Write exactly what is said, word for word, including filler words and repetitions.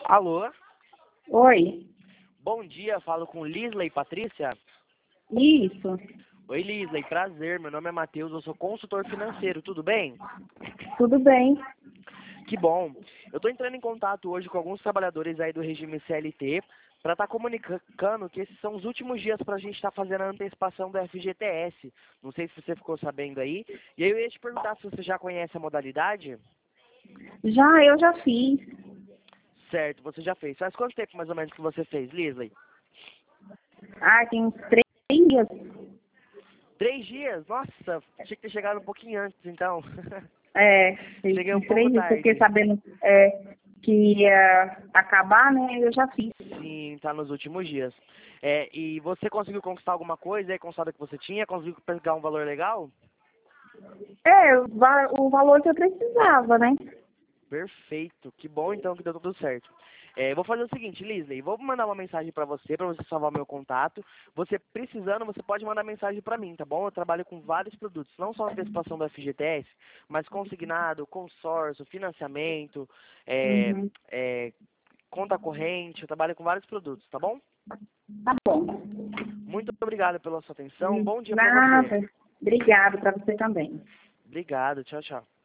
Alô, Oi, bom dia, falo com Lisley Patrícia. isso, Oi Lisley, prazer, meu nome é Matheus, eu sou consultor financeiro, tudo bem? tudo bem? Que bom. Eu estou entrando em contato hoje com alguns trabalhadores aí do regime C L T para estar comunicando que esses são os últimos dias para a gente estar fazendo a antecipação do F G T S. Não sei se você ficou sabendo aí. E aí eu ia te perguntar se você já conhece a modalidade. Já, eu já fiz. Certo, você já fez. Faz quanto tempo mais ou menos que você fez, Lisley? Ah, tem uns três dias. Três dias? Nossa, tinha que ter chegado um pouquinho antes, então. É, tem Cheguei um uns pouco três dias, porque tarde. sabendo é, que ia acabar, né, eu já fiz. Sim, tá nos últimos dias. É, e você conseguiu conquistar alguma coisa aí com o saldo que você tinha? Conseguiu pegar um valor legal? É, o, va- o valor que eu precisava, né? Perfeito. Que bom então que deu tudo certo. É, vou fazer o seguinte, Lisley, vou mandar uma mensagem para você, para você salvar meu contato. Você precisando, você pode mandar mensagem para mim, tá bom? Eu trabalho com vários produtos, não só a antecipação do F G T S, mas consignado, consórcio, financiamento, é, Uhum. é, conta corrente, eu trabalho com vários produtos, tá bom? Tá bom. Muito obrigado pela sua atenção. Um Hum, bom dia para você. Nada. Obrigado para você também. Obrigado. Tchau, tchau.